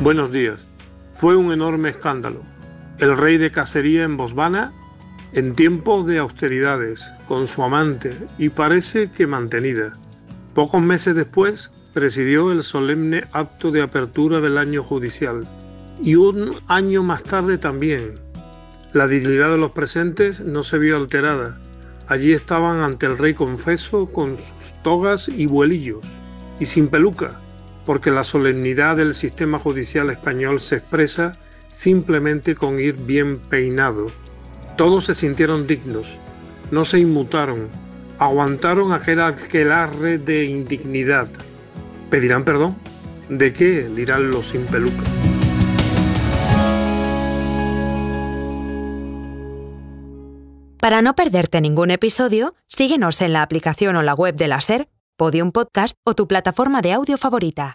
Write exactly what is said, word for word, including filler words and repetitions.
Buenos días. Fue un enorme escándalo. El rey de cacería en Botswana, en tiempos de austeridades, con su amante, y parece que mantenida. Pocos meses después, presidió el solemne acto de apertura del año judicial. Y un año más tarde también. La dignidad de los presentes no se vio alterada. Allí estaban ante el rey confeso con sus togas y vuelillos, y sin peluca, porque la solemnidad del sistema judicial español se expresa simplemente con ir bien peinado. Todos se sintieron dignos, no se inmutaron, aguantaron aquel aquelarre de indignidad. ¿Pedirán perdón? ¿De qué? Dirán los sin peluca. Para no perderte ningún episodio, síguenos en la aplicación o la web de la SER, Podium Podcast o tu plataforma de audio favorita.